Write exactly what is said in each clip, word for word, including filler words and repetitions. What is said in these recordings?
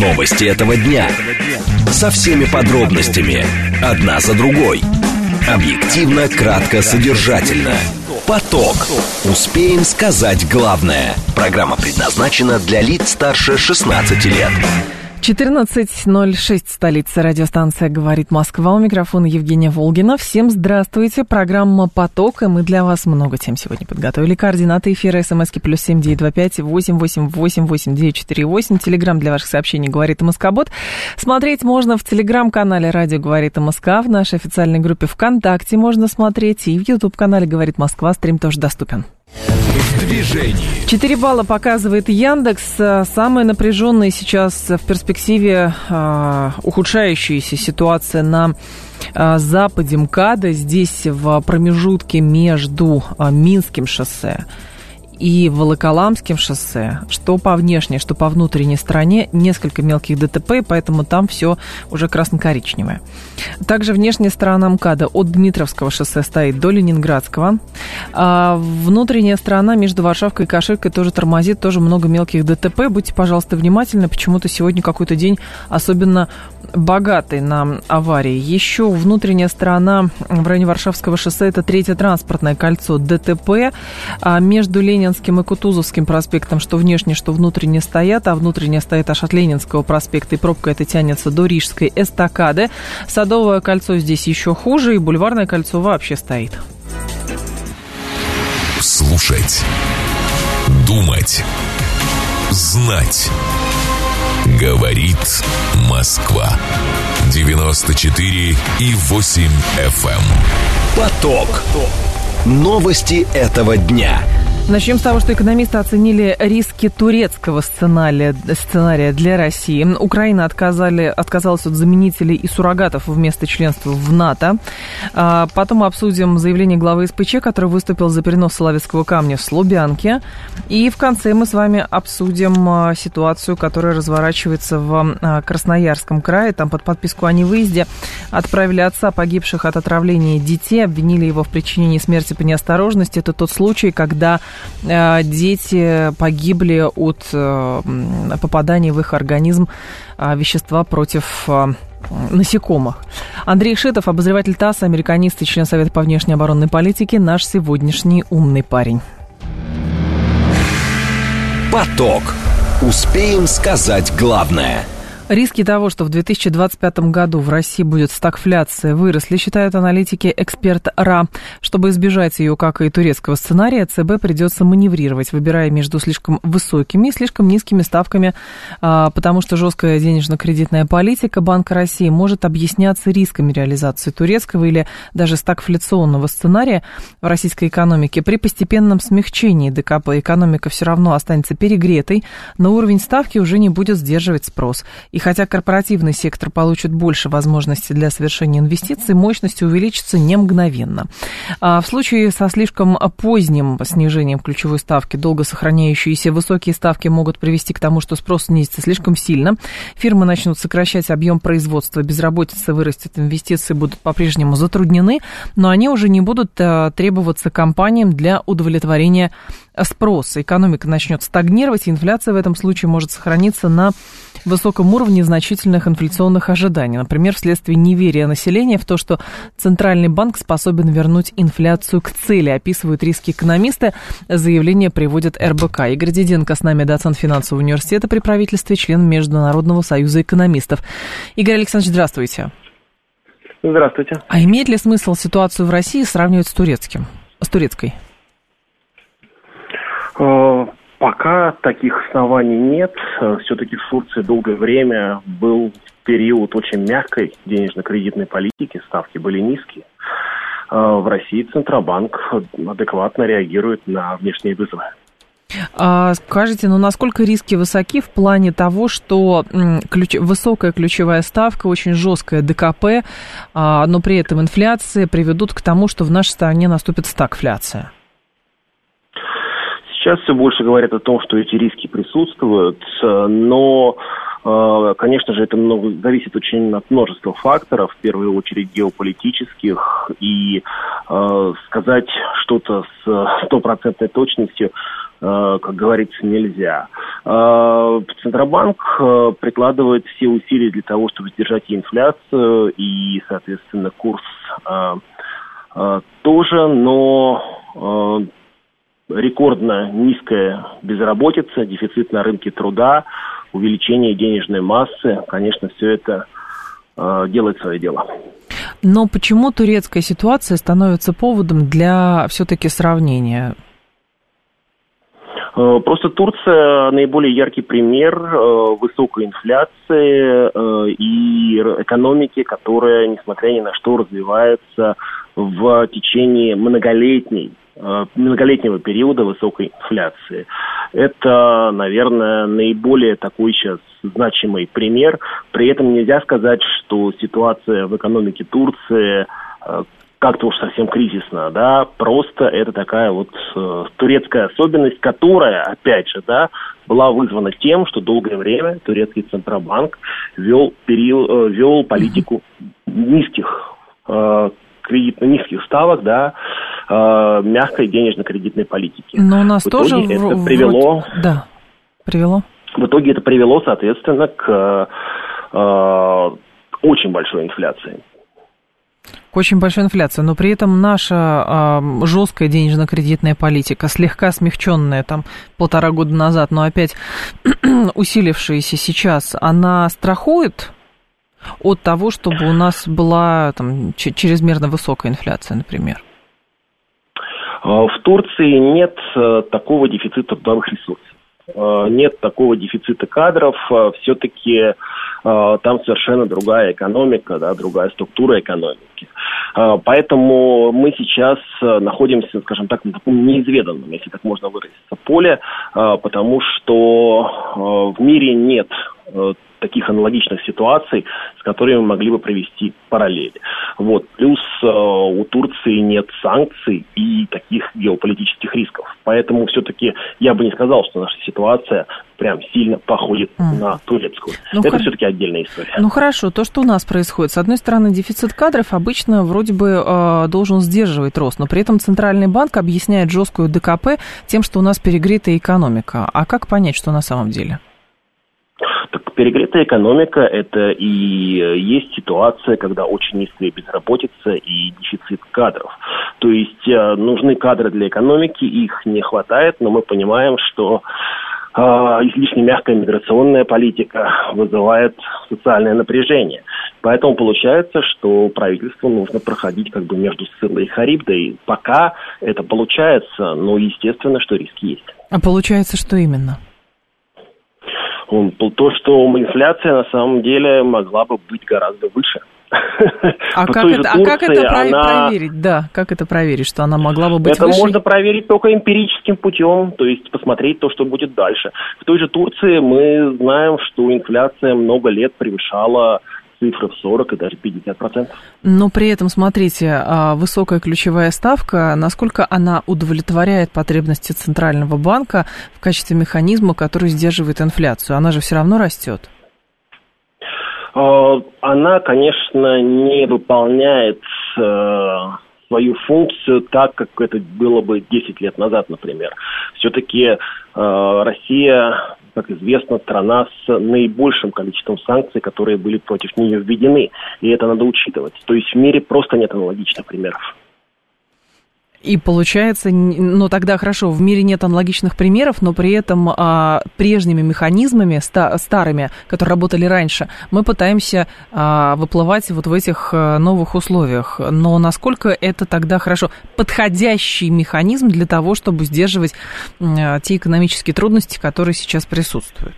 Новости этого дня. Со всеми подробностями. Одна за другой. Объективно, кратко, содержательно. Поток. Успеем сказать главное. Программа предназначена для лиц старше шестнадцати лет. четырнадцать ноль шесть, столица, радиостанция «Говорит Москва». У микрофона Евгения Волгина. Всем здравствуйте. Программа «Поток», и мы для вас много тем сегодня подготовили. Координаты эфира: смски плюс семь девять два пять восемь восемь восемь восемь девять четыре восемь. Телеграм для ваших сообщений «Говорит МСК-бот». Смотреть можно в телеграм-канале «Радио Говорит МСК», в нашей официальной группе ВКонтакте можно смотреть, и в YouTube-канале «Говорит Москва» стрим тоже доступен. Движение. четыре балла показывает Яндекс. Самая напряженная сейчас в перспективе э, ухудшающаяся ситуация на э, западе МКАДа. Здесь в промежутке между э, Минским шоссе и Волоколамским шоссе, что по внешней, что по внутренней стороне, несколько мелких ДТП, поэтому там все уже красно-коричневое. Также внешняя сторона МКАДа от Дмитровского шоссе стоит до Ленинградского. А внутренняя сторона между Варшавкой и Каширкой тоже тормозит, тоже много мелких ДТП. Будьте, пожалуйста, внимательны, почему-то сегодня какой-то день особенно богатый на аварии. Еще внутренняя сторона в районе Варшавского шоссе — это третье транспортное кольцо, ДТП. А между Ленинским и Кутузовским проспектом, что внешне, что внутренне стоят, а внутренне стоит аж от Ленинского проспекта, и пробка эта тянется до Рижской эстакады. Садовое кольцо здесь еще хуже, и Бульварное кольцо вообще стоит. Слушать, думать, знать. Говорит Москва. девяносто четыре и восемь эф эм. Поток. Новости этого дня. Начнем с того, что экономисты оценили риски турецкого сценария, сценария для России. Украина отказали, отказалась от заменителей и суррогатов вместо членства в НАТО. А потом обсудим заявление главы эс пэ че, который выступил за перенос Соловецкого камня в Слубянке. И в конце мы с вами обсудим ситуацию, которая разворачивается в Красноярском крае. Там под подписку о невыезде отправили отца погибших от отравления детей, обвинили его в причинении смерти по неосторожности. Это тот случай, когда дети погибли от попадания в их организм вещества против насекомых. Андрей Шитов, обозреватель ТАСС, американист и член Совета по внешней оборонной политике, наш сегодняшний умный парень. Поток. Успеем сказать главное. Риски того, что в две тысячи двадцать пятом году в России будет стагфляция, выросли, считают аналитики эксперт РА. Чтобы избежать ее, как и турецкого сценария, ЦБ придется маневрировать, выбирая между слишком высокими и слишком низкими ставками, потому что жесткая денежно-кредитная политика Банка России может объясняться рисками реализации турецкого или даже стагфляционного сценария в российской экономике. При постепенном смягчении ДКП экономика все равно останется перегретой, но уровень ставки уже не будет сдерживать спрос. И хотя корпоративный сектор получит больше возможностей для совершения инвестиций, мощность увеличится не мгновенно. А в случае со слишком поздним снижением ключевой ставки, долго сохраняющиеся высокие ставки могут привести к тому, что спрос снизится слишком сильно. Фирмы начнут сокращать объем производства, безработица вырастет, инвестиции будут по-прежнему затруднены, но они уже не будут требоваться компаниям для удовлетворения спроса. Экономика начнет стагнировать, и инфляция в этом случае может сохраниться на высоком уровне значительных инфляционных ожиданий. Например, вследствие неверия населения в то, что Центральный банк способен вернуть инфляцию к цели, описывают риски экономисты. Заявление приводит эр бэ ка. Игорь Диденко с нами, доцент финансового университета при правительстве, член Международного союза экономистов. Игорь Александрович, здравствуйте. Здравствуйте. А имеет ли смысл ситуацию в России сравнивать с турецким, с турецкой? Пока таких оснований нет. Все-таки в Турции долгое время был период очень мягкой денежно-кредитной политики, ставки были низкие. В России Центробанк адекватно реагирует на внешние вызовы. А скажите, ну насколько риски высоки в плане того, что ключ... высокая ключевая ставка, очень жесткая ДКП, а, но при этом инфляция приведут к тому, что в нашей стране наступит стагфляция? Сейчас все больше говорят о том, что эти риски присутствуют, но, конечно же, это много зависит очень от множества факторов, в первую очередь геополитических, и сказать что-то с стопроцентной точностью как говорится, нельзя. Центробанк прикладывает все усилия для того, чтобы сдержать инфляцию и, соответственно, курс тоже, но рекордно низкая безработица, дефицит на рынке труда, увеличение денежной массы, конечно, все это делает свое дело. Но почему турецкая ситуация становится поводом для все-таки сравнения? Просто Турция наиболее яркий пример высокой инфляции и экономики, которая, несмотря ни на что, развивается в течение многолетней, многолетнего периода высокой инфляции. Это, наверное, наиболее такой сейчас значимый пример. При этом нельзя сказать, что ситуация в экономике Турции как-то уж совсем кризисная, да, просто это такая вот э, турецкая особенность, которая, опять же, да, была вызвана тем, что долгое время турецкий Центробанк вел, период, э, вел политику низких э, кредитно низких ставок, да, э, мягкой денежно-кредитной политики. Но у нас в тоже итоге в... это привело, в... да, привело. В итоге это привело, соответственно, к э, очень большой инфляции. К очень большой инфляции, но при этом наша э, жесткая денежно-кредитная политика, слегка смягченная там полтора года назад, но опять усилившаяся сейчас, она страхует от того, чтобы у нас была там чрезмерно высокая инфляция, например? В Турции нет такого дефицита трудовых ресурсов, нет такого дефицита кадров, все-таки там совершенно другая экономика, да, другая структура экономики. Поэтому мы сейчас находимся, скажем так, на таком неизведанном, если так можно выразиться, поле, потому что в мире нет таких аналогичных ситуаций, с которыми мы могли бы провести параллели. Вот. Плюс э, у Турции нет санкций и таких геополитических рисков. Поэтому все-таки я бы не сказал, что наша ситуация прям сильно походит mm. на турецкую. Ну, Это хор... все-таки отдельная история. Ну хорошо, то, что у нас происходит. С одной стороны, дефицит кадров обычно вроде бы э, должен сдерживать рост, но при этом Центральный банк объясняет жесткую ДКП тем, что у нас перегретая экономика. А как понять, что на самом деле? Так перегретая экономика – это и есть ситуация, когда очень низкая безработица и дефицит кадров. То есть э, нужны кадры для экономики, их не хватает, но мы понимаем, что э, излишне мягкая миграционная политика вызывает социальное напряжение. Поэтому получается, что правительству нужно проходить как бы между Сциллой и Харибдой. Пока это получается, но естественно, что риски есть. А получается, что именно? То, что инфляция на самом деле могла бы быть гораздо выше. А, как это, Турции, а как это она... проверить? Да, как это проверить, что она могла бы быть это выше? Это можно проверить только эмпирическим путем, то есть посмотреть то, что будет дальше. В той же Турции мы знаем, что инфляция много лет превышала цифры в сорок и даже пятьдесят процентов. Но при этом, смотрите, высокая ключевая ставка, насколько она удовлетворяет потребности Центрального банка в качестве механизма, который сдерживает инфляцию? Она же все равно растет. Она, конечно, не выполняет свою функцию так, как это было бы десять лет назад, например. Все-таки Россия, как известно, страна с наибольшим количеством санкций, которые были против нее введены. И это надо учитывать. То есть в мире просто нет аналогичных примеров. И получается, ну тогда хорошо, в мире нет аналогичных примеров, но при этом а, прежними механизмами, ста, старыми, которые работали раньше, мы пытаемся а, выплывать вот в этих а, новых условиях. Но насколько это тогда хорошо? Подходящий механизм для того, чтобы сдерживать а, те экономические трудности, которые сейчас присутствуют?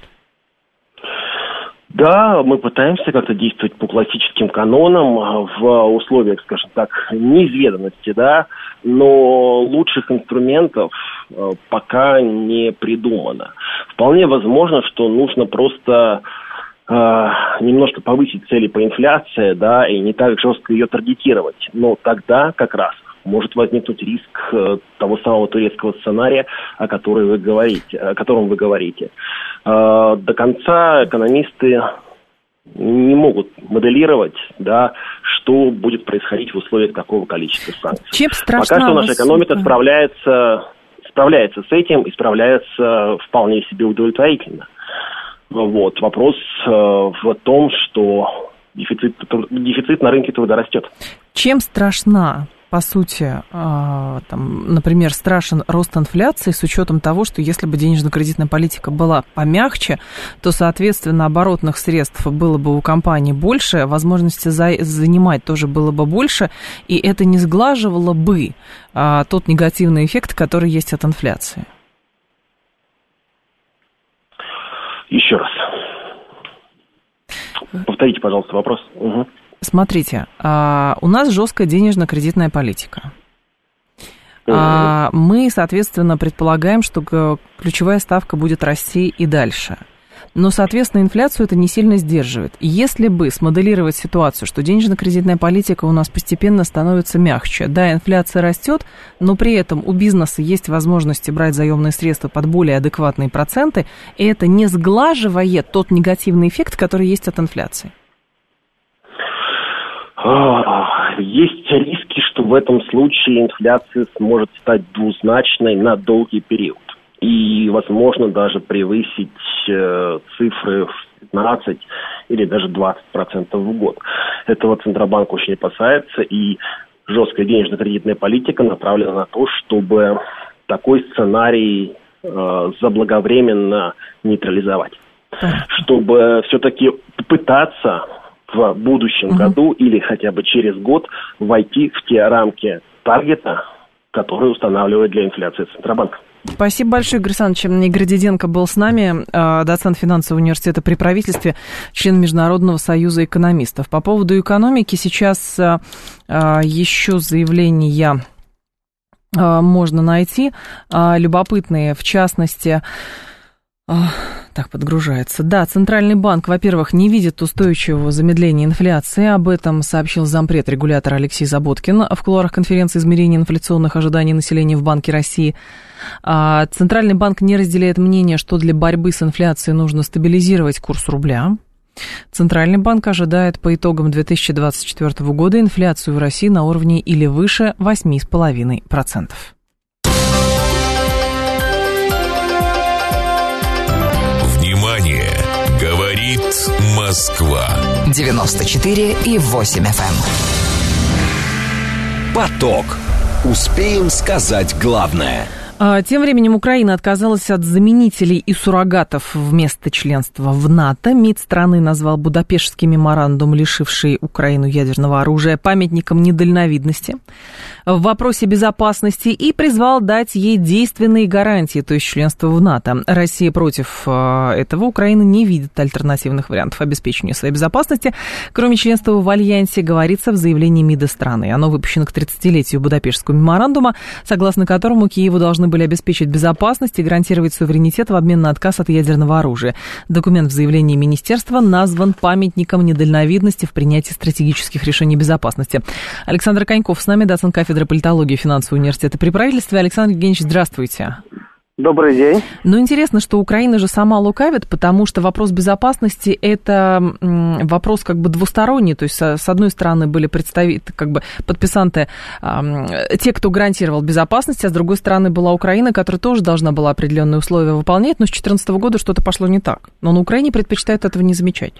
Да, мы пытаемся как-то действовать по классическим канонам в условиях, скажем так, неизведанности, да, но лучших инструментов пока не придумано. Вполне возможно, что нужно просто э, немножко повысить цели по инфляции, да, и не так жестко ее таргетировать. Но тогда как раз может возникнуть риск того самого турецкого сценария, о котором вы говорите, о котором вы говорите. До конца экономисты не могут моделировать, да, что будет происходить в условиях такого количества санкций. Чем страшна Пока что наша экономика справляется, справляется с этим и справляется вполне себе удовлетворительно. Вот. Вопрос э, в том, что дефицит, дефицит на рынке труда растет. Чем страшна, по сути, э, там, например, страшен рост инфляции с учетом того, что если бы денежно-кредитная политика была помягче, то, соответственно, оборотных средств было бы у компаний больше, возможности за- занимать тоже было бы больше, и это не сглаживало бы э, тот негативный эффект, который есть от инфляции? Еще раз. Повторите, пожалуйста, вопрос. Угу. Смотрите, а, у нас жесткая денежно-кредитная политика. А, мы, соответственно, предполагаем, что ключевая ставка будет расти и дальше. Но, соответственно, инфляцию это не сильно сдерживает. Если бы смоделировать ситуацию, что денежно-кредитная политика у нас постепенно становится мягче, да, инфляция растет, но при этом у бизнеса есть возможности брать заемные средства под более адекватные проценты, и это не сглаживает тот негативный эффект, который есть от инфляции. Есть риски, что в этом случае инфляция сможет стать двузначной на долгий период. И, возможно, даже превысить э, цифры в пятнадцать или даже двадцать процентов в год. Этого Центробанк очень опасается, и жесткая денежно-кредитная политика направлена на то, чтобы такой сценарий э, заблаговременно нейтрализовать. Чтобы все-таки пытаться в будущем угу. году или хотя бы через год войти в те рамки таргета, которые устанавливает для инфляции Центробанк. Спасибо большое, Игорь Александрович. Игорь Диденко был с нами, доцент финансового университета при правительстве, член Международного союза экономистов. По поводу экономики сейчас еще заявления можно найти, любопытные, в частности... Так, подгружается. Да, Центральный банк, во-первых, не видит устойчивого замедления инфляции. Об этом сообщил зампред регулятора Алексей Заботкин в кулуарах конференции измерения инфляционных ожиданий населения в Банке России. Центральный банк не разделяет мнение, что для борьбы с инфляцией нужно стабилизировать курс рубля. Центральный банк ожидает по итогам две тысячи двадцать четвёртого года инфляцию в России на уровне или выше восемь целых пять десятых процента. Говорит Москва. девяносто четыре и восемь эф эм. Поток. Успеем сказать главное. Тем временем Украина отказалась от заменителей и суррогатов вместо членства в НАТО. МИД страны назвал Будапештский меморандум, лишивший Украину ядерного оружия, памятником недальновидности в вопросе безопасности и призвал дать ей действенные гарантии, то есть членство в НАТО. Россия против этого. Украина не видит альтернативных вариантов обеспечения своей безопасности, кроме членства в альянсе, говорится в заявлении МИДа страны. Оно выпущено к тридцатилетию Будапештского меморандума, согласно которому Киеву должны были обеспечить безопасность и гарантировать суверенитет в обмен на отказ от ядерного оружия. Документ в заявлении министерства назван памятником недальновидности в принятии стратегических решений безопасности. Александр Коньков с нами, доцент кафедры политологии финансового университета при правительстве. Александр Евгеньевич, здравствуйте. Добрый день. Ну, интересно, что Украина же сама лукавит, потому что вопрос безопасности – это вопрос как бы двусторонний. То есть, с одной стороны, были представители, как бы подписанты, те, кто гарантировал безопасность, а с другой стороны была Украина, которая тоже должна была определенные условия выполнять, но с две тысячи четырнадцатого года что-то пошло не так. Но на Украине предпочитают этого не замечать.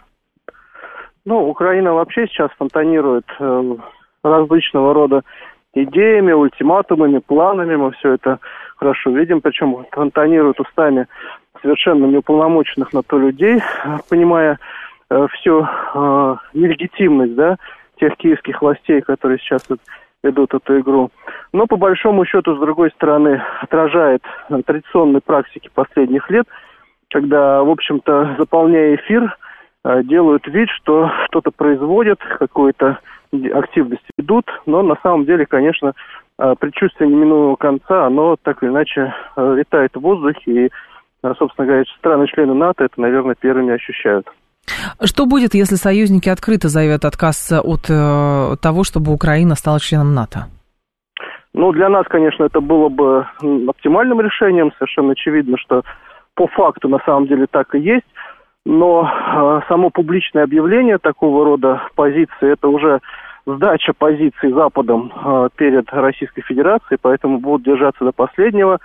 Ну, Украина вообще сейчас фонтанирует э, различного рода идеями, ультиматумами, планами, мы все это хорошо видим, причем фонтанируют устами совершенно неуполномоченных на то людей, понимая э, всю э, нелегитимность, да, тех киевских властей, которые сейчас вот ведут эту игру. Но по большому счету, с другой стороны, отражает традиционные практики последних лет, когда, в общем-то, заполняя эфир, э, делают вид, что что-то производят, какую-то активность ведут, но на самом деле, конечно, предчувствие неминуемого конца, оно так или иначе витает в воздухе, и, собственно говоря, страны-члены НАТО это, наверное, первыми ощущают. Что будет, если союзники открыто заявят отказ от э, того, чтобы Украина стала членом НАТО? Ну, для нас, конечно, это было бы оптимальным решением. Совершенно очевидно, что по факту на самом деле так и есть. Но э, само публичное объявление такого рода позиции, это уже сдача позиций Западом э, перед Российской Федерацией, поэтому будут держаться до последнего.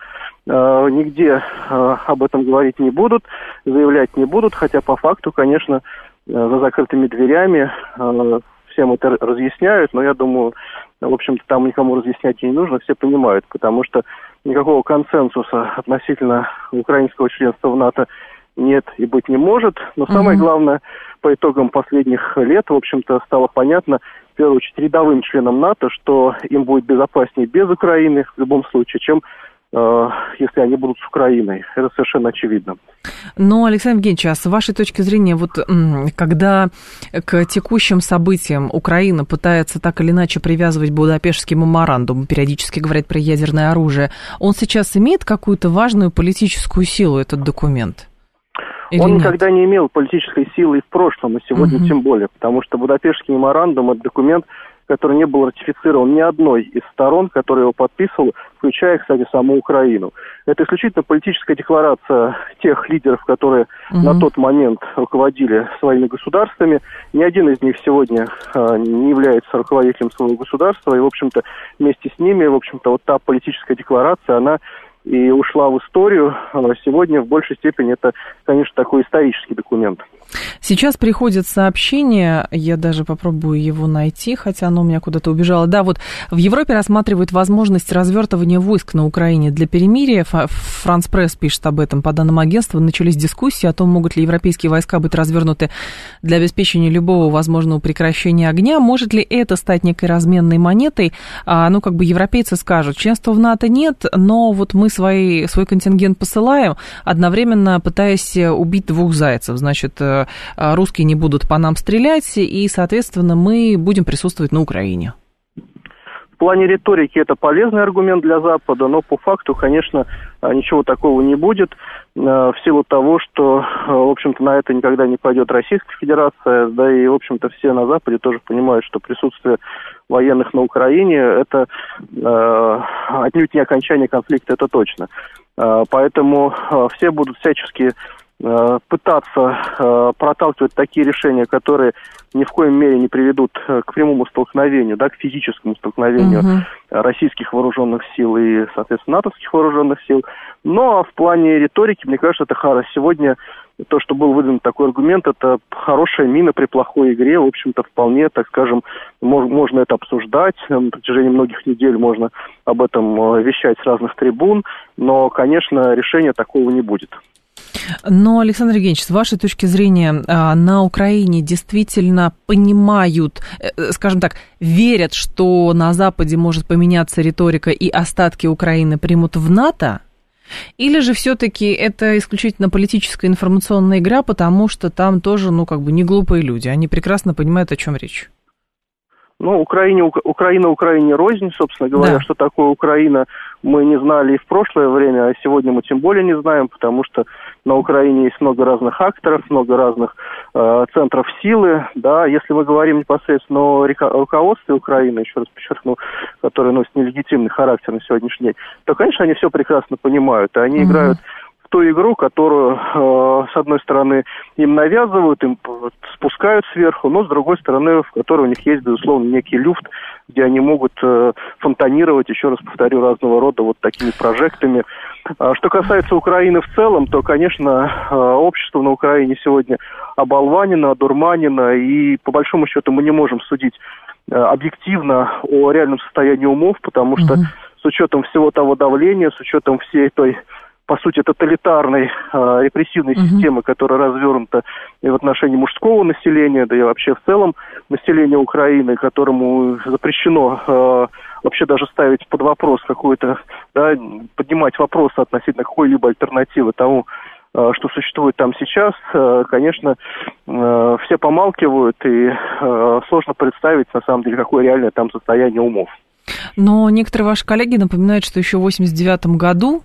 Э, нигде э, об этом говорить не будут, заявлять не будут, хотя по факту, конечно, э, за закрытыми дверями э, всем это разъясняют, но я думаю, в общем-то, там никому разъяснять и не нужно, все понимают, потому что никакого консенсуса относительно украинского членства в НАТО нет и быть не может. Но самое mm-hmm. главное, по итогам последних лет, в общем-то, стало понятно, в первую очередь, рядовым членам НАТО, что им будет безопаснее без Украины в любом случае, чем э, если они будут с Украиной. Это совершенно очевидно. Но, Александр Евгеньевич, а с вашей точки зрения, вот когда к текущим событиям Украина пытается так или иначе привязывать Будапештский меморандум, периодически говорят про ядерное оружие, он сейчас имеет какую-то важную политическую силу, этот документ? Или он нет? Никогда не имел политической силы и в прошлом, и сегодня угу. тем более, потому что Будапештский меморандум – это документ, который не был ратифицирован ни одной из сторон, которая его подписывала, включая, кстати, саму Украину. Это исключительно политическая декларация тех лидеров, которые угу. на тот момент руководили своими государствами. Ни один из них сегодня э, не является руководителем своего государства, и, в общем-то, вместе с ними, в общем-то, вот та политическая декларация, она и ушла в историю. Сегодня в большей степени это, конечно, такой исторический документ. Сейчас приходит сообщение, я даже попробую его найти, хотя оно у меня куда-то убежало. Да, вот в Европе рассматривают возможность развертывания войск на Украине для перемирия. Франс Пресс пишет об этом. По данным агентства, начались дискуссии о том, могут ли европейские войска быть развернуты для обеспечения любого возможного прекращения огня. Может ли это стать некой разменной монетой? А, ну, как бы европейцы скажут, членства в НАТО нет, но вот мы свои, свой контингент посылаем, одновременно пытаясь убить двух зайцев. Значит, русские не будут по нам стрелять, и, соответственно, мы будем присутствовать на Украине. В плане риторики это полезный аргумент для Запада, но по факту, конечно, ничего такого не будет, в силу того, что, в общем-то, на это никогда не пойдет Российская Федерация, да и, в общем-то, все на Западе тоже понимают, что присутствие военных на Украине это э, отнюдь не окончание конфликта, это точно. Э, поэтому э, все будут всячески пытаться э, проталкивать такие решения, которые ни в коем мере не приведут к прямому столкновению, да, к физическому столкновению uh-huh. российских вооруженных сил и, соответственно, натовских вооруженных сил. Но в плане риторики, мне кажется, это хорошо. Сегодня то, что был выдан такой аргумент, это хорошая мина при плохой игре. В общем-то, вполне, так скажем, мож, можно это обсуждать. На протяжении многих недель можно об этом вещать с разных трибун. Но, конечно, решения такого не будет. Но, Александр Евгеньевич, с вашей точки зрения, на Украине действительно понимают, скажем так, верят, что на Западе может поменяться риторика и остатки Украины примут в НАТО? Или же все-таки это исключительно политическая информационная игра, потому что там тоже, ну, как бы не глупые люди, они прекрасно понимают, о чем речь? Ну, Украине, Украина Украине рознь, собственно говоря, да. Что такое Украина, мы не знали и в прошлое время, а сегодня мы тем более не знаем, потому что на Украине есть много разных акторов, много разных э, центров силы, да, если мы говорим непосредственно о руководстве Украины, еще раз подчеркну, которое носит нелегитимный характер на сегодняшний день, то, конечно, они все прекрасно понимают, и они mm-hmm. играют ту игру, которую, э, с одной стороны, им навязывают, им спускают сверху, но, с другой стороны, в которой у них есть, безусловно, некий люфт, где они могут э, фонтанировать, еще раз повторю, разного рода вот такими прожектами. А что касается Украины в целом, то, конечно, э, общество на Украине сегодня оболванено, одурманено, и, по большому счету, мы не можем судить э, объективно о реальном состоянии умов, потому что mm-hmm. с учетом всего того давления, с учетом всей той, по сути, тоталитарной э, репрессивной uh-huh. системы, которая развернута и в отношении мужского населения, да и вообще в целом населения Украины, которому запрещено э, вообще даже ставить под вопрос какой-то, да, поднимать вопросы относительно какой-либо альтернативы тому, э, что существует там сейчас, э, конечно, э, все помалкивают, и э, сложно представить, на самом деле, какое реальное там состояние умов. Но некоторые ваши коллеги напоминают, что еще в восемьдесят девятом году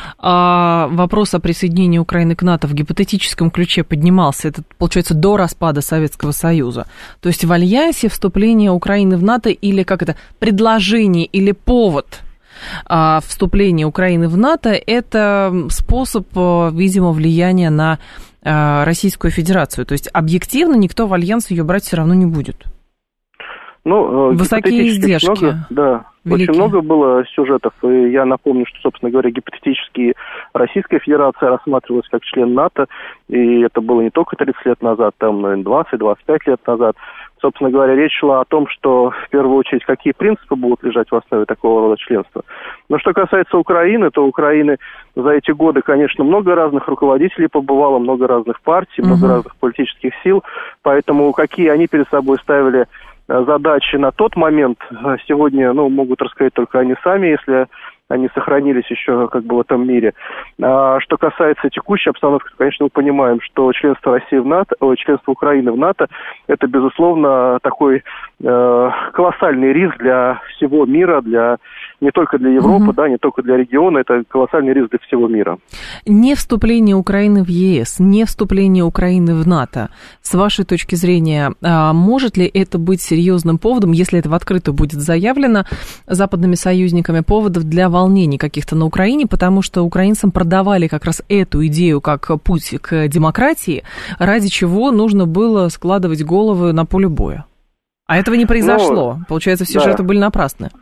А вопрос о присоединении Украины к НАТО в гипотетическом ключе поднимался, это, получается, до распада Советского Союза. То есть в альянсе вступление Украины в НАТО или как это, предложение или повод а, вступления Украины в НАТО, это способ, видимо, влияния на а, Российскую Федерацию. То есть объективно никто в альянс ее брать все равно не будет. Ну, высокие издержки. Много, да, великие. Очень много было сюжетов, и я напомню, что, собственно говоря, гипотетически Российская Федерация рассматривалась как член НАТО, и это было не только тридцать лет назад, там, наверное, двадцать-двадцать пять лет назад. Собственно говоря, речь шла о том, что, в первую очередь, какие принципы будут лежать в основе такого рода членства. Но что касается Украины, то Украины за эти годы, конечно, много разных руководителей побывало, много разных партий, много uh-huh. разных политических сил, поэтому какие они перед собой ставили задачи на тот момент, сегодня, ну, могут рассказать только они сами, если они сохранились еще как бы в этом мире. А что касается текущей обстановки, то, конечно, мы понимаем, что членство России в НАТО, о, членство Украины в НАТО, это, безусловно, такой э, колоссальный риск для всего мира, для не только для Европы, угу. да, не только для региона, это колоссальный риск для всего мира. Не вступление Украины в ЕС, не вступление Украины в НАТО, с вашей точки зрения, может ли это быть серьезным поводом, если это в открытую будет заявлено западными союзниками, поводов для волнений каких-то на Украине, потому что украинцам продавали как раз эту идею как путь к демократии, ради чего нужно было складывать головы на поле боя. А этого не произошло. Ну, получается, все да. жертвы были напрасны.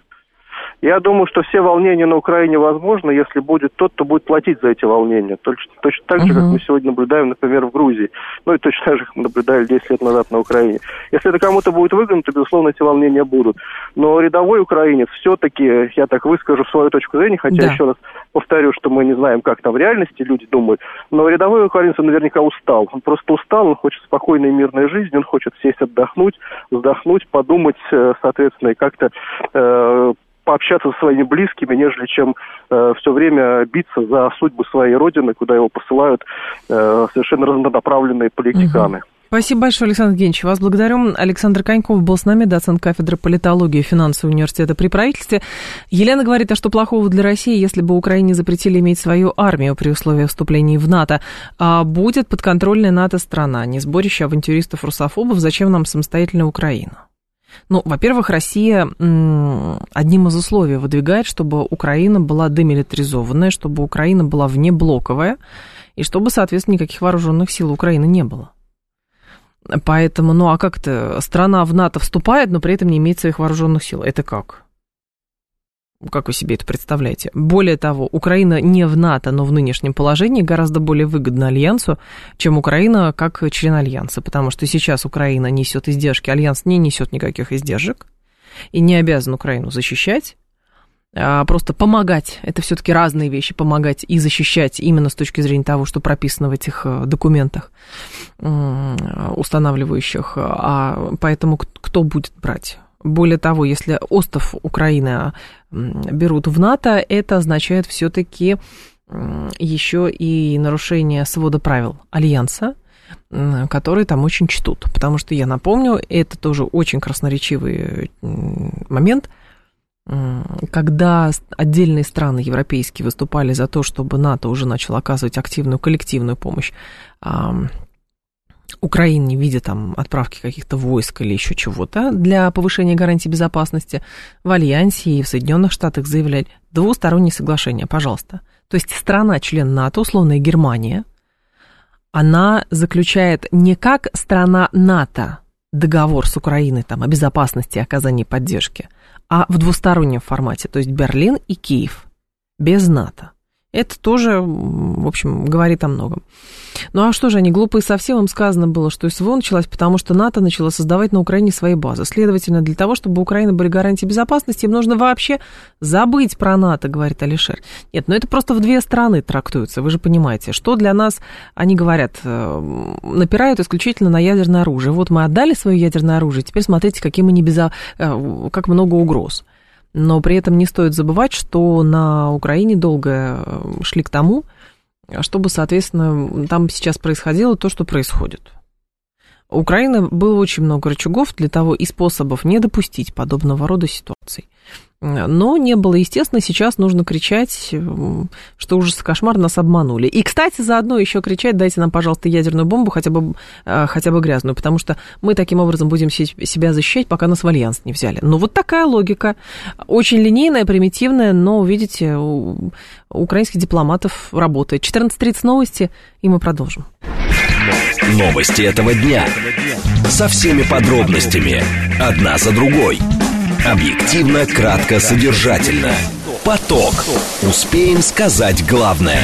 Я думаю, что все волнения на Украине возможны, если будет тот, кто будет платить за эти волнения. Точно, точно так же, uh-huh. как мы сегодня наблюдаем, например, в Грузии. Ну и точно так же, как мы наблюдали десять лет назад на Украине. Если это кому-то будет выгодно, то, безусловно, эти волнения будут. Но рядовой украинец все-таки, я так выскажу свою точку зрения, хотя да. еще раз повторю, что мы не знаем, как там в реальности люди думают, но рядовой украинец наверняка устал. Он просто устал, он хочет спокойной мирной жизни, он хочет сесть, отдохнуть, вздохнуть, подумать, соответственно, и как-то... Э- пообщаться со своими близкими, нежели чем э, все время биться за судьбу своей родины, куда его посылают э, совершенно разнонаправленные политиканы. Угу. Спасибо большое, Александр Евгеньевич. Вас благодарю. Александр Коньков был с нами, доцент кафедры политологии и финансового университета при правительстве. Елена говорит, а что плохого для России, если бы Украине запретили иметь свою армию при условии вступления в НАТО? А будет подконтрольная НАТО страна, не сборище авантюристов-русофобов. Зачем нам самостоятельная Украина? Ну, во-первых, Россия одним из условий выдвигает, чтобы Украина была демилитаризованная, чтобы Украина была внеблоковая, и чтобы, соответственно, никаких вооруженных сил Украины не было. Поэтому, ну, а как это? Страна в НАТО вступает, но при этом не имеет своих вооруженных сил. Это как? Как вы себе это представляете? Более того, Украина не в НАТО, но в нынешнем положении гораздо более выгодна Альянсу, чем Украина как член Альянса, потому что сейчас Украина несет издержки, Альянс не несет никаких издержек и не обязан Украину защищать, а просто помогать. Это все-таки разные вещи, помогать и защищать именно с точки зрения того, что прописано в этих документах, устанавливающих. А поэтому кто будет брать? Более того, если остров Украины берут в НАТО, это означает все-таки еще и нарушение свода правил Альянса, которые там очень чтут. Потому что, я напомню, это тоже очень красноречивый момент, когда отдельные страны европейские выступали за то, чтобы НАТО уже начало оказывать активную коллективную помощь Украине в виде там отправки каких-то войск или еще чего-то для повышения гарантий безопасности, в Альянсе и в Соединенных Штатах заявляли двусторонние соглашения, пожалуйста. То есть страна-член НАТО, условная Германия, она заключает не как страна НАТО договор с Украиной там, о безопасности и оказании поддержки, а в двустороннем формате, то есть Берлин и Киев, без НАТО. Это тоже, в общем, говорит о многом. Ну а что же, они глупые совсем, им сказано было, что СВО началась, потому что НАТО начало создавать на Украине свои базы. Следовательно, для того, чтобы у Украины были гарантии безопасности, им нужно вообще забыть про НАТО, говорит Алишер. Нет, ну это просто в две стороны трактуется, вы же понимаете. Что для нас, они говорят, напирают исключительно на ядерное оружие. Вот мы отдали свое ядерное оружие, теперь смотрите, какие мы небезо... как много угроз. Но при этом не стоит забывать, что на Украине долго шли к тому, чтобы, соответственно, там сейчас происходило то, что происходит. У Украины было очень много рычагов для того и способов не допустить подобного рода ситуаций. Но не было, естественно, сейчас нужно кричать, что ужас, кошмар, нас обманули. И, кстати, заодно еще кричать, дайте нам, пожалуйста, ядерную бомбу, хотя бы, хотя бы грязную, потому что мы таким образом будем себя защищать, пока нас в Альянс не взяли. Ну, вот такая логика. Очень линейная, примитивная, но, видите, у украинских дипломатов работает. четырнадцать тридцать новости, и мы продолжим. Новости этого дня. Со всеми подробностями. Одна за другой. Объективно, кратко, содержательно. Поток. Успеем сказать главное.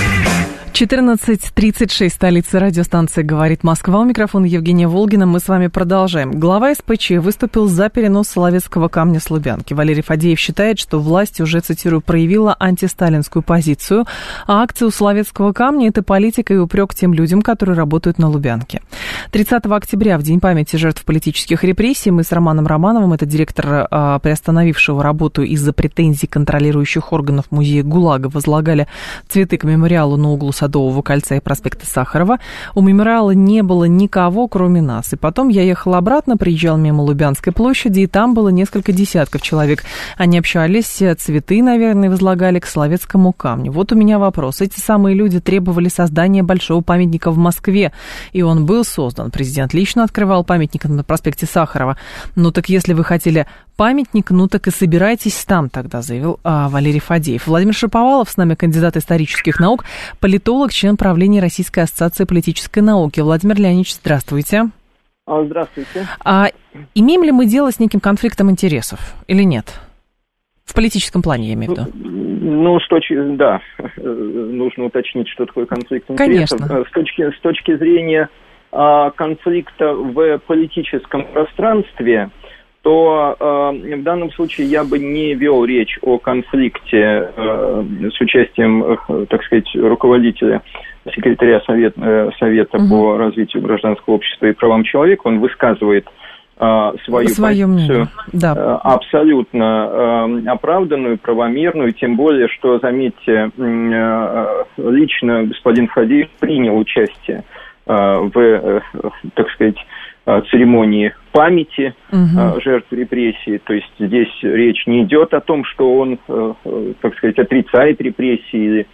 четырнадцать тридцать шесть, столица радиостанции «Говорит Москва». У микрофона Евгения Волгина. Мы с вами продолжаем. Глава эс пэ че выступил за перенос Соловецкого камня с Лубянки. Валерий Фадеев считает, что власть уже, цитирую, проявила антисталинскую позицию, а акция у Соловецкого камня – это политика и упрек тем людям, которые работают на Лубянке. тридцатого октября, в День памяти жертв политических репрессий, мы с Романом Романовым, это директор, а, приостановившего работу из-за претензий контролирующих органов музея ГУЛАГа, возлагали цветы к мемориалу на углу Садового кольца и проспекта Сахарова. У мемориала не было никого, кроме нас. И потом я ехала обратно, приезжал мимо Лубянской площади, и там было несколько десятков человек. Они общались, цветы, наверное, возлагали к Соловецкому камню. Вот у меня вопрос. Эти самые люди требовали создания большого памятника в Москве, и он был создан. Президент лично открывал памятник на проспекте Сахарова. Ну так если вы хотели памятник, ну так и собирайтесь там тогда, заявил а, Валерий Фадеев. Владимир Шаповалов с нами, кандидат исторических наук, политолог, член правления Российской ассоциации политической науки. Владимир Леонидович, здравствуйте. Здравствуйте. А имеем ли мы дело с неким конфликтом интересов или нет? В политическом плане, я имею в виду. Ну, с точки, да, нужно уточнить, что такое конфликт интересов. Конечно. С точки, с точки зрения а, конфликта в политическом пространстве, то э, в данном случае я бы не вел речь о конфликте э, с участием, э, так сказать, руководителя, секретаря совет, э, Совета угу. по развитию гражданского общества и правам человека. Он высказывает э, свою Своё позицию, да. э, абсолютно э, оправданную, правомерную, тем более, что, заметьте, э, лично господин Фадеев принял участие э, в, э, так сказать, церемонии памяти угу. жертв репрессий. То есть здесь речь не идет о том, что он, так сказать, отрицает репрессии или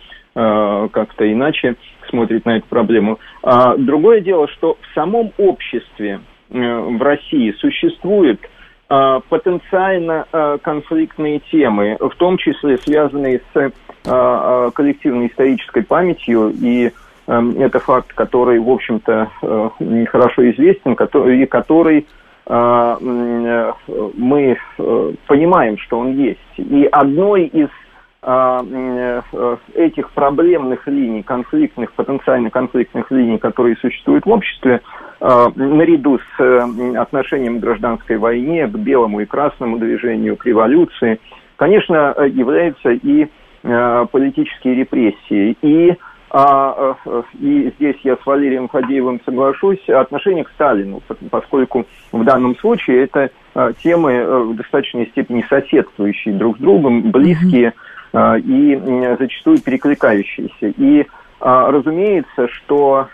как-то иначе смотрит на эту проблему. А другое дело, что в самом обществе в России существуют потенциально конфликтные темы, в том числе связанные с коллективной исторической памятью, и это факт, который, в общем-то, хорошо известен, и который мы понимаем, что он есть. И одной из этих проблемных линий, конфликтных, потенциально конфликтных линий, которые существуют в обществе, наряду с отношением к гражданской войне, к белому и красному движению, к революции, конечно, являются и политические репрессии. И А, и здесь я с Валерием Фадеевым соглашусь, отношение к Сталину, поскольку в данном случае это темы в достаточной степени соседствующие друг с другом, близкие mm-hmm. и зачастую перекликающиеся. И, разумеется, что,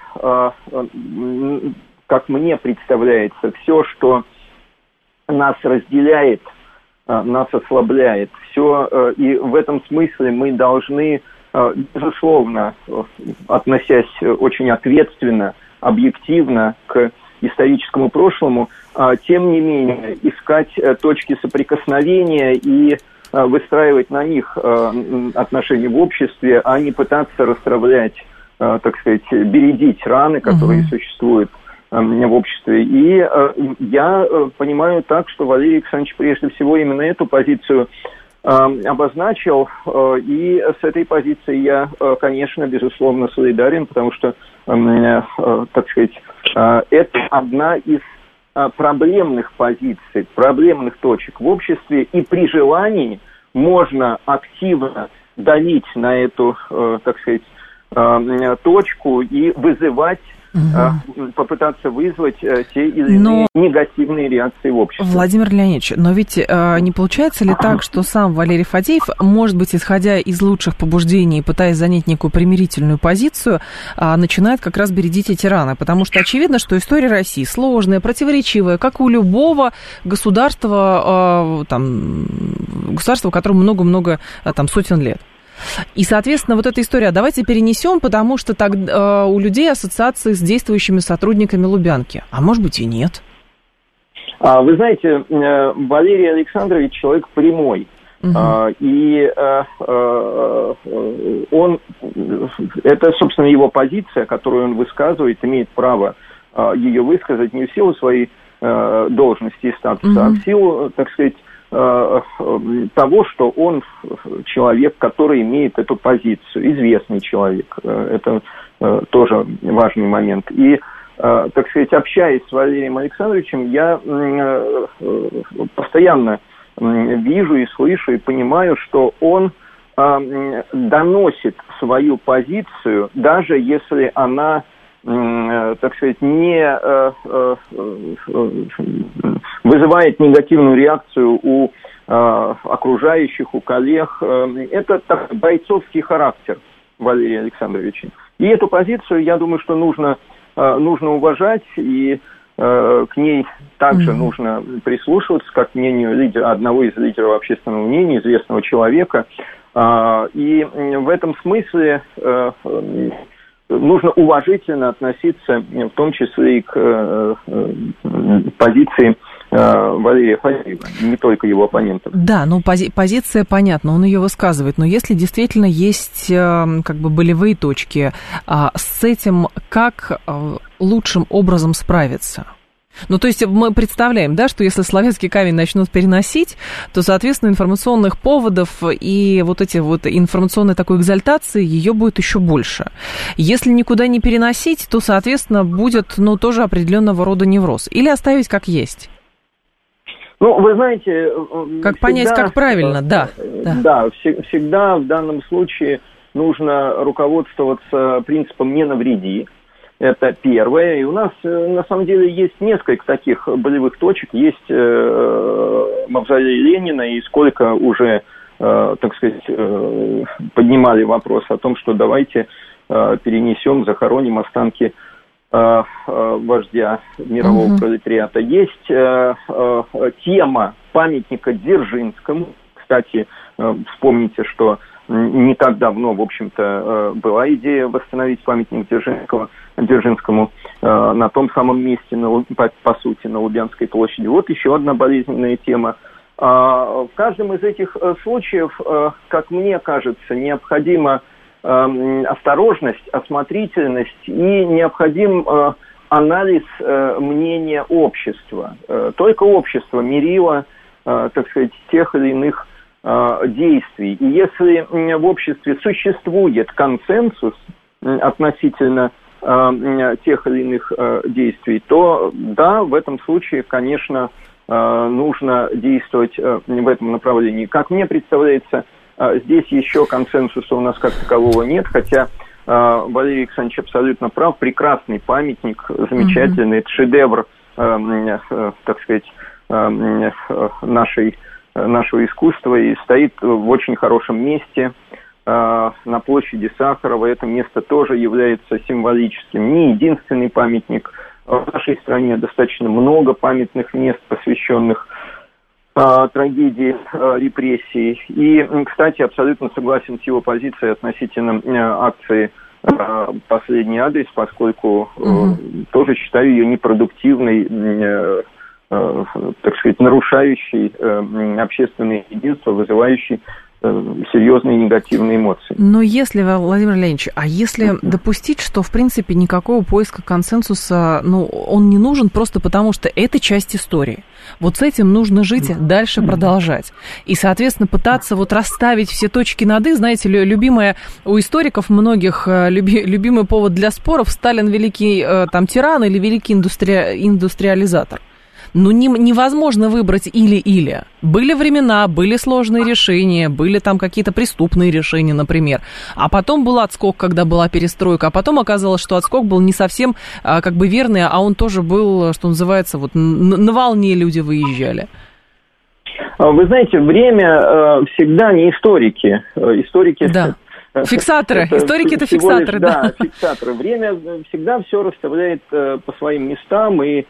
как мне представляется, все, что нас разделяет, нас ослабляет, все, и в этом смысле мы должны, безусловно, относясь очень ответственно, объективно к историческому прошлому, тем не менее искать точки соприкосновения и выстраивать на них отношения в обществе, а не пытаться расстравлять, так сказать, бередить раны, которые угу. существуют в обществе. И я понимаю так, что Валерий Александрович прежде всего именно эту позицию обозначил, и с этой позиции я, конечно, безусловно, солидарен, потому что, так сказать, это одна из проблемных позиций, проблемных точек в обществе, и при желании можно активно давить на эту, так сказать, точку и вызывать, угу. попытаться вызвать те или иные но... негативные реакции в обществе. Владимир Леонидович, но ведь э, не получается ли так, что сам Валерий Фадеев, может быть, исходя из лучших побуждений, пытаясь занять некую примирительную позицию, э, начинает как раз бередить эти раны? Потому что очевидно, что история России сложная, противоречивая, как у любого государства, э, там, государства, у которого много-много там, сотен лет. И, соответственно, вот эта история давайте перенесем, потому что так, э, у людей ассоциации с действующими сотрудниками Лубянки. А может быть и нет. А, вы знаете, э, Валерий Александрович человек прямой. Угу. А, и а, а, он, это, собственно, его позиция, которую он высказывает, имеет право ее высказать не в силу своей должности и статуса, mm-hmm. а в силу, так сказать, того, что он человек, который имеет эту позицию, известный человек. Это тоже важный момент. И, так сказать, общаясь с Валерием Александровичем, я постоянно вижу и слышу, и понимаю, что он доносит свою позицию, даже если она, так сказать, не вызывает негативную реакцию у окружающих, у коллег. Это такой бойцовский характер Валерия Александровича. И эту позицию, я думаю, что нужно, нужно уважать, и к ней также mm-hmm. нужно прислушиваться, как к мнению лидера, одного из лидеров общественного мнения, известного человека. И в этом смысле нужно уважительно относиться, в том числе и к позиции Валерия Фадеева, не только его оппонентов. Да, ну пози- позиция понятна, он ее высказывает, но если действительно есть как бы болевые точки, с этим как лучшим образом справиться? Ну, то есть мы представляем, да, что если славянский камень начнут переносить, то, соответственно, информационных поводов и вот эти вот информационной такой экзальтации ее будет еще больше. Если никуда не переносить, то, соответственно, будет, ну, тоже определенного рода невроз. Или оставить как есть. Ну, вы знаете... Как всегда, понять, как правильно, да. Да, да всегда в данном случае нужно руководствоваться принципом «не навреди». Это первое. И у нас, на самом деле, есть несколько таких болевых точек. Есть э, мавзолей Ленина, и сколько уже, э, так сказать, э, поднимали вопрос о том, что давайте э, перенесем, захороним останки э, э, вождя мирового mm-hmm. пролетариата. Есть э, э, тема памятника Дзержинскому. Кстати, э, вспомните, что не так давно, в общем-то, была идея восстановить памятник Дзержинского, Дзержинскому на том самом месте, на, по, по сути, на Лубянской площади. Вот еще одна болезненная тема. В каждом из этих случаев, как мне кажется, необходима осторожность, осмотрительность и необходим анализ мнения общества. Только общество мерило, так сказать, тех или иных действий. И если в обществе существует консенсус относительно тех или иных действий, то да, в этом случае, конечно, нужно действовать в этом направлении. Как мне представляется, здесь еще консенсуса у нас как такового нет, хотя Валерий Александрович абсолютно прав, прекрасный памятник, замечательный, это шедевр, так сказать, нашей нашего искусства, и стоит в очень хорошем месте э, на площади Сахарова. Это место тоже является символическим. Не единственный памятник. В нашей стране достаточно много памятных мест, посвященных э, трагедии э, репрессий. И, кстати, абсолютно согласен с его позицией относительно э, акции э, «Последний адрес», поскольку э, mm-hmm. тоже считаю ее непродуктивной, э, так сказать, нарушающий э, общественное единство, вызывающий э, серьезные негативные эмоции. Но если, Владимир Леонидович, а если uh-huh. допустить, что, в принципе, никакого поиска консенсуса, ну, он не нужен просто потому, что это часть истории. Вот с этим нужно жить, uh-huh. дальше uh-huh. продолжать. И, соответственно, пытаться вот расставить все точки над «и». Знаете, любимая у историков многих, люби, любимый повод для споров — Сталин великий там тиран или великий индустри, индустриализатор. Ну, не, невозможно выбрать или-или. Были времена, были сложные решения, были там какие-то преступные решения, например. А потом был отскок, когда была перестройка. А потом оказалось, что отскок был не совсем а, как бы верный, а он тоже был, что называется, вот на, на волне люди выезжали. Вы знаете, время э, всегда не историки. Историки... Да. Фиксаторы. Это Историки — это фиксаторы, лишь, да. Да, фиксаторы. Время всегда все расставляет э, по своим местам, и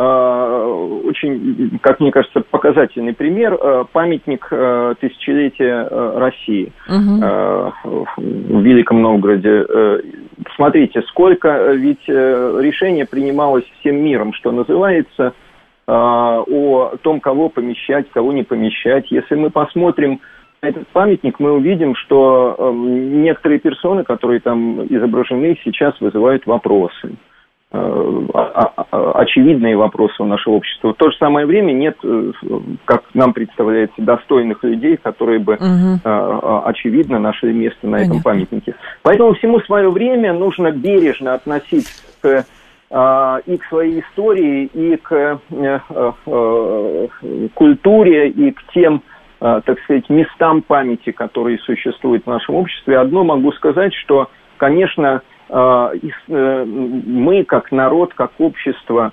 очень, как мне кажется, показательный пример — памятник тысячелетия России угу. в Великом Новгороде. Смотрите, сколько ведь решение принималось всем миром, что называется, о том, кого помещать, кого не помещать. Если мы посмотрим на этот памятник, мы увидим, что некоторые персоны, которые там изображены, сейчас вызывают вопросы. очевидные вопросы у нашего общества. В то же самое время нет, как нам представляется, достойных людей, которые бы, угу. очевидно, нашли место на Понятно. Этом памятнике. Поэтому всему свое время нужно бережно относиться к, и к своей истории, и к культуре, и к тем, так сказать, местам памяти, которые существуют в нашем обществе. Одно могу сказать, что, конечно, мы, как народ, как общество,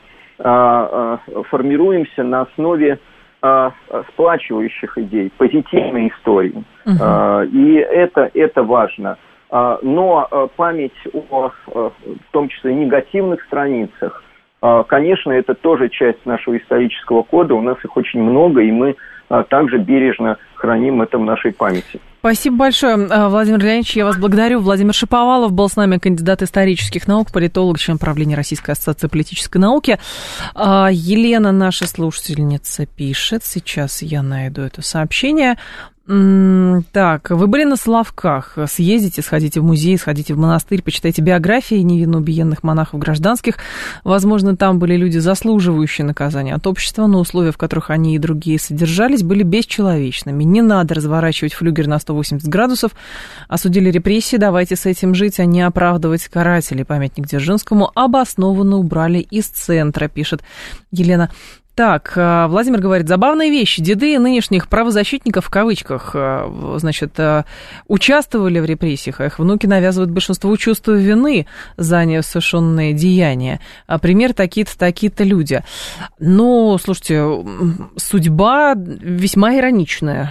формируемся на основе сплачивающих идей, позитивной истории. Uh-huh. И это, это важно. Но память о, в том числе, негативных страницах, конечно, это тоже часть нашего исторического кода. У нас их очень много, и мы также бережно храним это в нашей памяти. Спасибо большое, Владимир Леонидович, я вас благодарю. Владимир Шаповалов был с нами, кандидат исторических наук, политолог, член правления Российской ассоциации политической науки. Елена, наша слушательница, пишет, сейчас я найду это сообщение. Так, вы были на Соловках, съездите, сходите в музей, сходите в монастырь, почитайте биографии невинно убиенных монахов гражданских. Возможно, там были люди, заслуживающие наказания от общества, но условия, в которых они и другие содержались, были бесчеловечными. Не надо разворачивать флюгер на сто восемьдесят градусов. Осудили репрессии, давайте с этим жить, а не оправдывать карателей. Памятник Дзержинскому обоснованно убрали из центра, пишет Елена. Так, Владимир говорит, забавные вещи. Деды нынешних правозащитников, в кавычках, значит, участвовали в репрессиях, а их внуки навязывают большинству чувство вины за несовершенные деяния. А пример такие-то, такие-то люди. Ну, слушайте, судьба весьма ироничная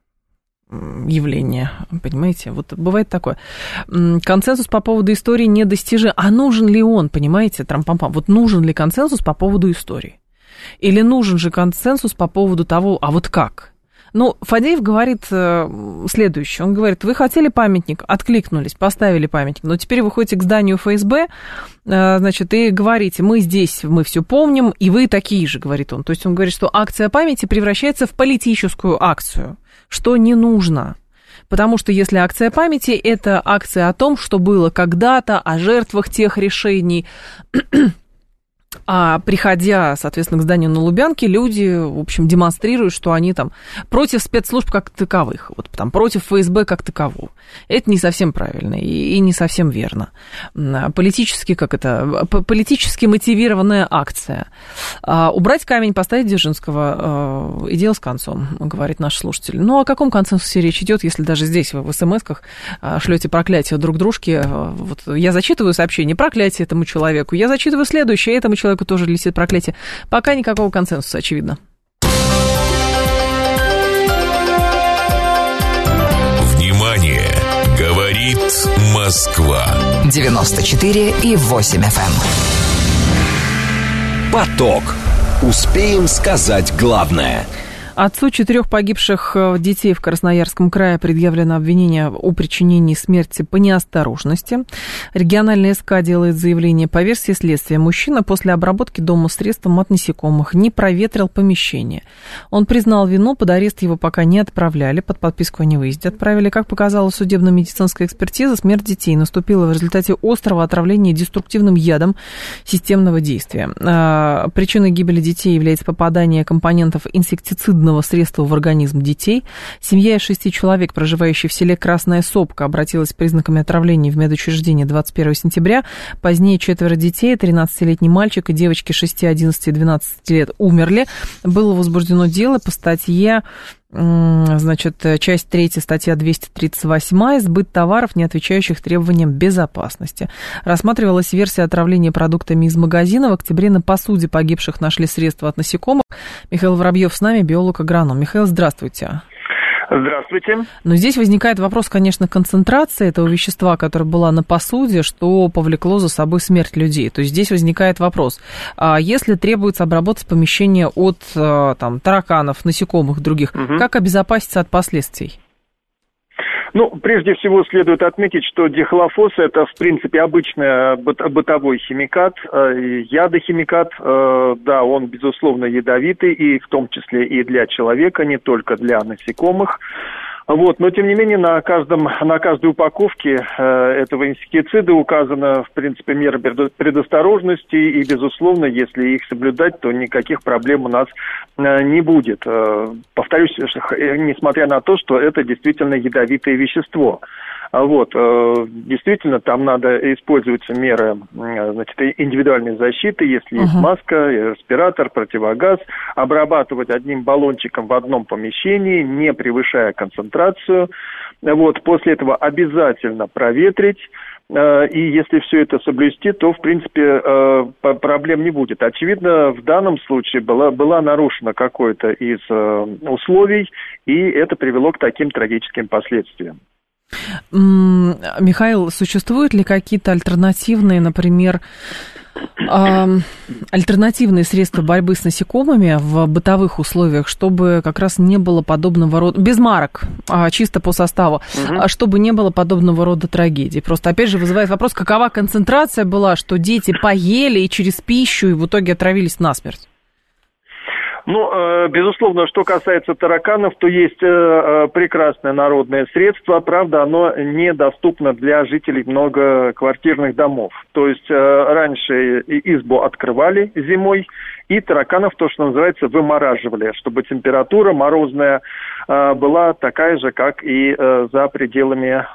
явление, понимаете, вот бывает такое. Консенсус по поводу истории недостижим. А нужен ли он, понимаете, трам-пам-пам, вот нужен ли консенсус по поводу истории? Или нужен же консенсус по поводу того, а вот как? Ну, Фадеев говорит следующее. Он говорит, вы хотели памятник, откликнулись, поставили памятник, но теперь вы ходите к зданию эф эс бэ, значит, и говорите, мы здесь, мы все помним, и вы такие же, говорит он. То есть он говорит, что акция памяти превращается в политическую акцию, что не нужно. Потому что если акция памяти, это акция о том, что было когда-то, о жертвах тех решений. А приходя, соответственно, к зданию на Лубянке, люди, в общем, демонстрируют, что они там против спецслужб как таковых, вот там против эф эс бэ как такового. Это не совсем правильно и, и не совсем верно. Политически, как это, политически мотивированная акция. А, убрать камень, поставить Дзержинского, и дело с концом, говорит наш слушатель. Ну, о каком консенсусе речь идет, если даже здесь вы в смс-ках шлете проклятие друг дружке? Вот я зачитываю сообщение, проклятие этому человеку, я зачитываю следующее, этому человеку тоже летит проклятие. Пока никакого консенсуса, очевидно. Внимание! Говорит Москва. девяносто четыре и восемь эф эм. Поток. Успеем сказать главное. Отцу четырех погибших детей в Красноярском крае предъявлено обвинение о причинении смерти по неосторожности. Региональная эс ка делает заявление. По версии следствия, мужчина после обработки дома средством от насекомых не проветрил помещение. Он признал вину, под арест его пока не отправляли, под подписку о невыезде отправили. Как показала судебно-медицинская экспертиза, смерть детей наступила в результате острого отравления деструктивным ядом системного действия. Причиной гибели детей является попадание компонентов инсектицидного средства в организм детей. Семья из шести человек, проживающая в селе Красная Сопка, обратилась с признаками отравления в медучреждение двадцать первого сентября. Позднее четверо детей, тринадцатилетний мальчик и девочки шести, одиннадцати и двенадцати лет умерли. Было возбуждено дело по статье, значит, часть третья, статья двести тридцать восемь, сбыт товаров, не отвечающих требованиям безопасности. Рассматривалась версия отравления продуктами из магазина. В октябре на посуде погибших нашли средства от насекомых. Михаил Воробьев с нами, биолог-агроном. Михаил, здравствуйте. Здравствуйте. Но здесь возникает вопрос, конечно, концентрации этого вещества, которое было на посуде, что повлекло за собой смерть людей. То есть здесь возникает вопрос, если требуется обработать помещение от там, тараканов, насекомых, других, угу. как обезопаситься от последствий? Ну, прежде всего следует отметить, что дихлофос – это, в принципе, обычный бытовой химикат, ядохимикат. Да, он, безусловно, ядовитый, и в том числе и для человека, не только для насекомых. Вот, но тем не менее на каждом, на каждой упаковке э, этого инсектицида указана, в принципе, мера предосторожности, и, безусловно, если их соблюдать, то никаких проблем у нас э, не будет. Э, повторюсь, несмотря на то, что это действительно ядовитое вещество. Вот, действительно, там надо использовать меры, значит, индивидуальной защиты, если есть uh-huh. маска, респиратор, противогаз, обрабатывать одним баллончиком в одном помещении, не превышая концентрацию. Вот, после этого обязательно проветрить. И если все это соблюсти, то, в принципе, проблем не будет. Очевидно, в данном случае была, была нарушена какое-то из условий, и это привело к таким трагическим последствиям. Михаил, существуют ли какие-то альтернативные, например, э, альтернативные средства борьбы с насекомыми в бытовых условиях, чтобы как раз не было подобного рода, без марок, а чисто по составу, угу. чтобы не было подобного рода трагедий? Просто, опять же, вызывает вопрос, какова концентрация была, что дети поели и через пищу, и в итоге отравились насмерть? Ну, безусловно, что касается тараканов, то есть прекрасное народное средство, правда, оно недоступно для жителей многоквартирных домов. То есть раньше избу открывали зимой, и тараканов, то, что называется, вымораживали, чтобы температура морозная была такая же, как и за пределами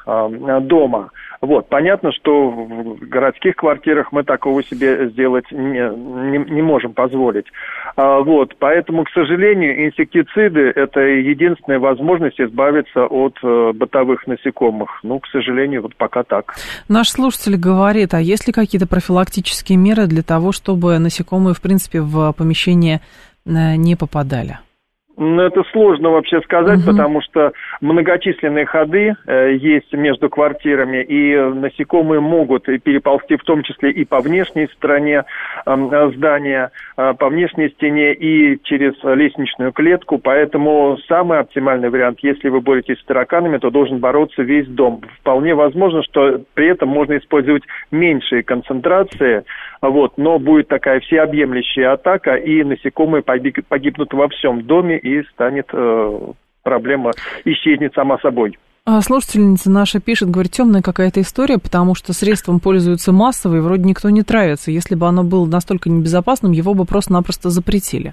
дома. Вот, понятно, что в городских квартирах мы такого себе сделать не, не, не можем позволить. А, вот, поэтому, к сожалению, инсектициды – это единственная возможность избавиться от э, бытовых насекомых. Ну, к сожалению, вот пока так. Наш слушатель говорит, а есть ли какие-то профилактические меры для того, чтобы насекомые, в принципе, в помещение не попадали? Ну, это сложно вообще сказать, угу. потому что многочисленные ходы э, есть между квартирами, и насекомые могут переползти в том числе и по внешней стороне э, здания, э, по внешней стене и через лестничную клетку. Поэтому самый оптимальный вариант, если вы боретесь с тараканами, то должен бороться весь дом. Вполне возможно, что при этом можно использовать меньшие концентрации, вот, но будет такая всеобъемлющая атака, и насекомые погибнут во всем доме, и станет э, проблема, исчезнет сама собой. Слушательница наша пишет, говорит, темная какая-то история, потому что средством пользуются массово, и вроде никто не травится. Если бы оно было настолько небезопасным, его бы просто-напросто запретили.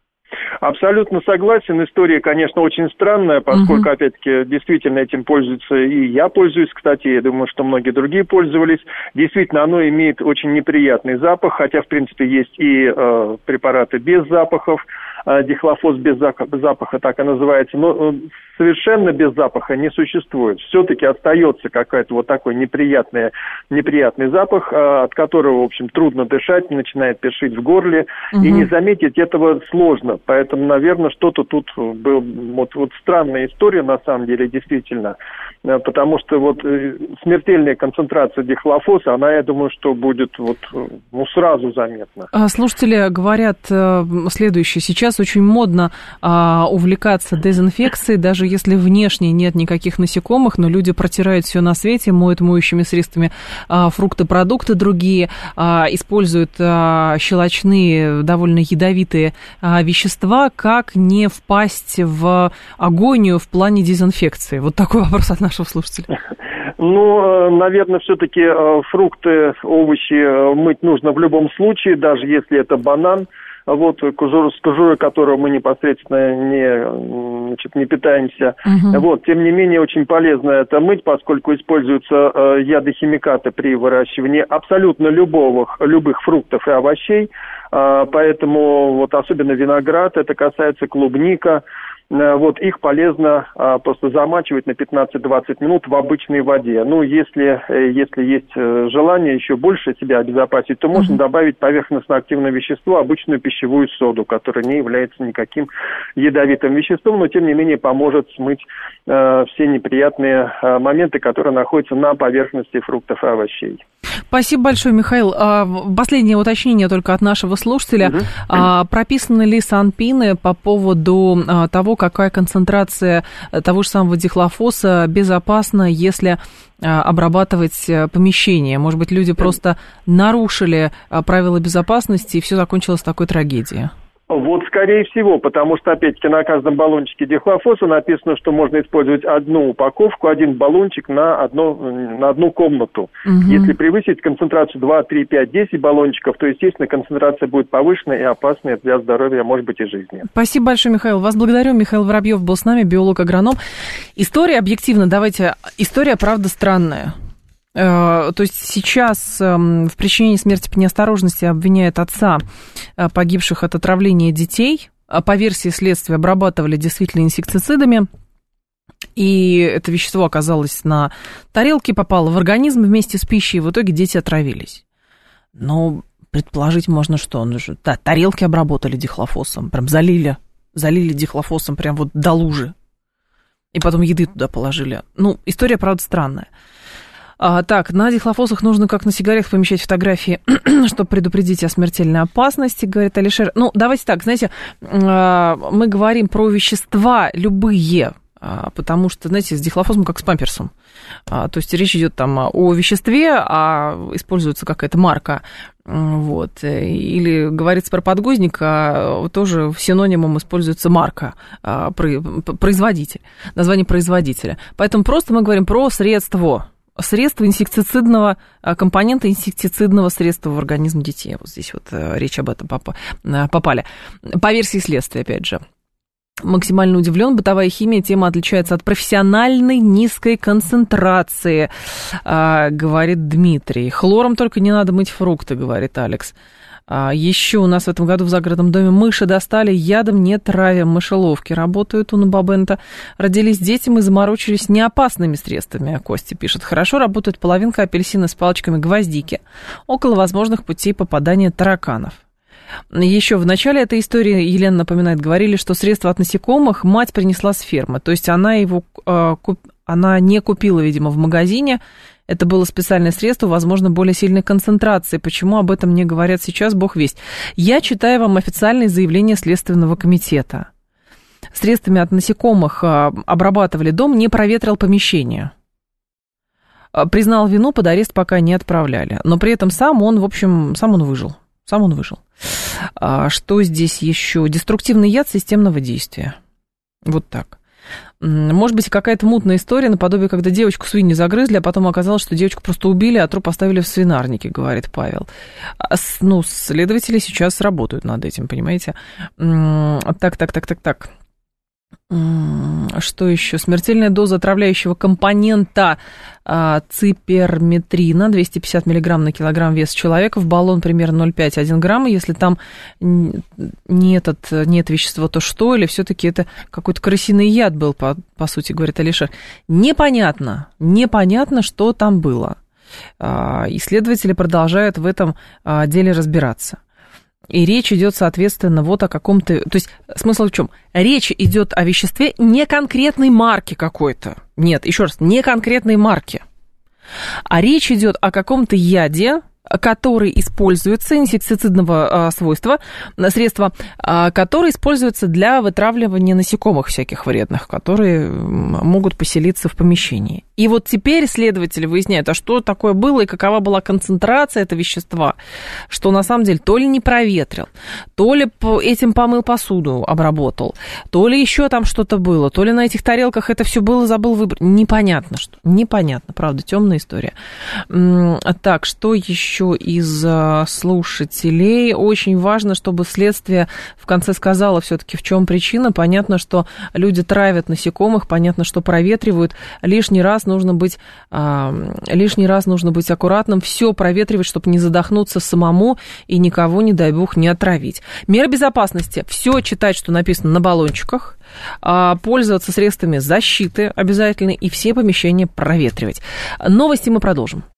Абсолютно согласен. История, конечно, очень странная, поскольку, uh-huh. опять-таки, действительно этим пользуются, и я пользуюсь, кстати, я думаю, что многие другие пользовались. Действительно, оно имеет очень неприятный запах, хотя, в принципе, есть и э, препараты без запахов, э, дихлофос без запаха, так и называется, но э, совершенно без запаха не существует. Все-таки остается какой-то вот такой неприятный, неприятный запах, э, от которого, в общем, трудно дышать, начинает першить в горле, uh-huh. и не заметить этого сложно. Поэтому, наверное, что-то тут был, вот, вот странная история, на самом деле, действительно, потому что вот смертельная концентрация дихлофоса, она, я думаю, что будет вот, ну, сразу заметна. Слушатели говорят следующее. Сейчас очень модно а, увлекаться дезинфекцией, даже если внешне нет никаких насекомых, но люди протирают все на свете, моют моющими средствами а, фрукты, продукты другие, а, используют а, щелочные, довольно ядовитые а, вещества. Как не впасть в агонию в плане дезинфекции? Вот такой вопрос от нашего слушателя. Ну, наверное, все-таки фрукты, овощи мыть нужно в любом случае, даже если это банан. Вот, кожура, с кожурой которого мы непосредственно не, значит, не питаемся. Uh-huh. Вот, тем не менее, очень полезно это мыть, поскольку используются э, ядохимикаты при выращивании абсолютно любого, любых фруктов и овощей. Э, поэтому вот особенно виноград, это касается клубника. Вот их полезно а, просто замачивать на пятнадцать-двадцать минут в обычной воде. Ну, если, если есть желание еще больше себя обезопасить, то можно uh-huh. добавить поверхностно-активное вещество, обычную пищевую соду, которая не является никаким ядовитым веществом, но тем не менее поможет смыть а, все неприятные а, моменты, которые находятся на поверхности фруктов и овощей. Спасибо большое, Михаил. Последнее уточнение только от нашего слушателя. Uh-huh. Прописаны ли санпины по поводу того, какая концентрация того же самого дихлофоса безопасна, если обрабатывать помещение? Может быть, люди просто нарушили правила безопасности, и все закончилось такой трагедией? Вот, скорее всего, потому что, опять-таки, на каждом баллончике дихлофоса написано, что можно использовать одну упаковку, один баллончик на, одно, на одну комнату. Угу. Если превысить концентрацию два, три, пять, десять баллончиков, то, естественно, концентрация будет повышенная и опасная для здоровья, может быть, и жизни. Спасибо большое, Михаил. Вас благодарю. Михаил Воробьев был с нами, биолог-агроном. История, объективно, давайте, история, правда, странная. То есть сейчас в причинении смерти по неосторожности обвиняют отца погибших от отравления детей. По версии следствия обрабатывали действительно инсектицидами. И это вещество оказалось на тарелке, попало в организм вместе с пищей, и в итоге дети отравились. Но предположить можно что? Ну, да, тарелки обработали дихлофосом, прям залили, залили дихлофосом прям вот до лужи. И потом еды туда положили. Ну, история, правда, странная. А, так, на дихлофосах нужно, как на сигаретах, помещать фотографии, чтобы предупредить о смертельной опасности, говорит Алишер. Ну, давайте так, знаете, мы говорим про вещества любые, потому что, знаете, с дихлофосом как с памперсом. То есть речь идет там о веществе, а используется какая-то марка. Вот. Или говорится про подгузник, а тоже синонимом используется марка, производитель, название производителя. Поэтому просто мы говорим про средство. Средства инсектицидного, компонента инсектицидного средства в организм детей. Вот здесь вот речь об этом попали. По версии следствия, опять же. Максимально удивлен. Бытовая химия, тема отличается от профессиональной низкой концентрации, говорит Дмитрий. Хлором только не надо мыть фрукты, говорит Алекс. Еще у нас в этом году в загородном доме мыши достали, ядом не травим, мышеловки работают у Набабента. Родились дети, мы заморочились неопасными средствами, Костя пишет. Хорошо работает половинка апельсина с палочками гвоздики, около возможных путей попадания тараканов. Еще в начале этой истории, Елена напоминает, говорили, что средство от насекомых мать принесла с фермы, то есть она его, она не купила, видимо, в магазине. Это было специальное средство, возможно, более сильной концентрации. Почему об этом не говорят сейчас, бог весть. Я читаю вам официальные заявления Следственного комитета. Средствами от насекомых обрабатывали дом, не проветрил помещение. Признал вину, под арест пока не отправляли. Но при этом сам он, в общем, сам он выжил. Сам он выжил. Что здесь еще? Деструктивный яд системного действия. Вот так. Может быть, какая-то мутная история, наподобие, когда девочку свиньи загрызли, а потом оказалось, что девочку просто убили, а труп оставили в свинарнике, говорит Павел. Ну, следователи сейчас работают над этим, понимаете? Так, так, так, так, так. Что еще? Смертельная доза отравляющего компонента а, циперметрина, двести пятьдесят миллиграмм на килограмм веса человека, в баллон примерно ноль целых пять десятых грамма. Если там не, этот, не это вещество, то что? Или все-таки это какой-то крысиный яд был, по, по сути, говорит Алишер. Непонятно, непонятно, что там было. А, исследователи продолжают в этом а, деле разбираться. И речь идет, соответственно, вот о каком-то... То есть смысл в чем? Речь идет о веществе не конкретной марки какой-то. Нет, еще раз, не конкретной марки. А речь идет о каком-то яде, который используется, инсектицидного а, свойства, средства, а, которые используются для вытравливания насекомых всяких вредных, которые могут поселиться в помещении. И вот теперь следователи выясняют, а что такое было и какова была концентрация этого вещества, что на самом деле то ли не проветрил, то ли этим помыл посуду, обработал, то ли еще там что-то было, то ли на этих тарелках это все было, забыл выбрать. Непонятно что. Непонятно, правда, темная история. Так, что еще из слушателей? Очень важно, чтобы следствие в конце сказало все-таки, в чем причина. Понятно, что люди травят насекомых, понятно, что проветривают. Лишний раз нужно быть, э, лишний раз нужно быть аккуратным, все проветривать, чтобы не задохнуться самому и никого, не дай бог, не отравить. Меры безопасности. Все читать, что написано на баллончиках, э, пользоваться средствами защиты обязательно и все помещения проветривать. Новости мы продолжим.